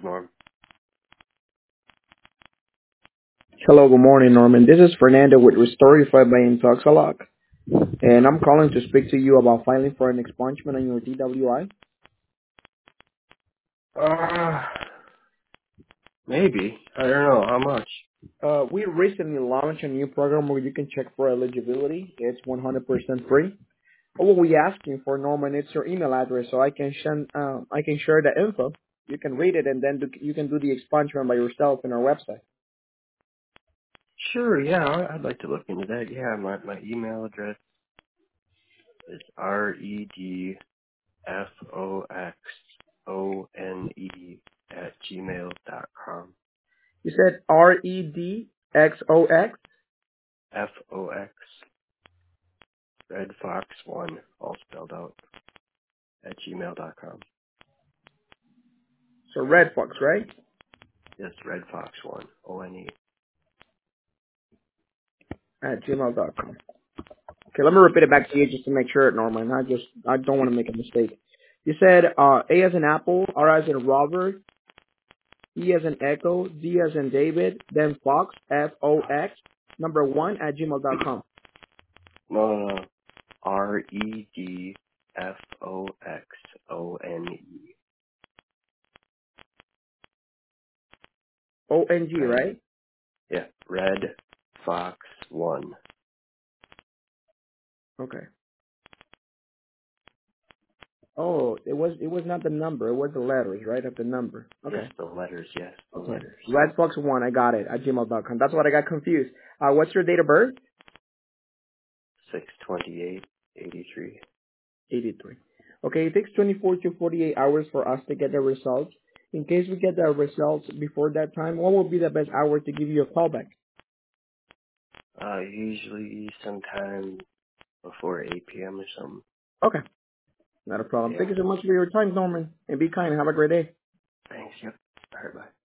Norm. Hello, good morning, Norman. This is Fernando with Restorify by Intoxalock, and I'm calling to speak to you about filing for an expungement on your DWI. Maybe. I don't know. How much? We recently launched a new program where you can check for eligibility. It's 100% free. What we asking for, Norman, it's your email address so I can share the info. You can read it and then you can do the expungement by yourself in our website. Sure, yeah. I'd like to look into that. Yeah, my email address is redfoxone@gmail.com. You said REDXOX, FOX, Red Fox 1, all spelled out, @gmail.com. so Red Fox, right? Yes, Red Fox 1, ONE. At gmail.com. Okay, let me repeat it back to you just to make sure, Norman. I don't want to make a mistake. You said A as in Apple, R as in Robert, E as in Echo, D as in David, then Fox, Fox, number 1 at gmail.com. No. REDFOXONE. ONG, Red. right? Yeah, Red Fox 1. Okay. Oh, it was not the number. It was the letters, right, of the number. Yes, Okay. the letters, yes, the Okay. letters. Red Fox 1, I got it, at gmail.com. That's what I got confused. What's your date of birth? 6/28/83. 83. Okay, it takes 24 to 48 hours for us to get the results. In case we get the results before that time, what will be the best hour to give you a call back? Usually sometime before 8 p.m. or something. Okay, not a problem. Yeah. Thank you so much for your time, Norman, and be kind. Have a great day. Thanks, yep. All right, bye.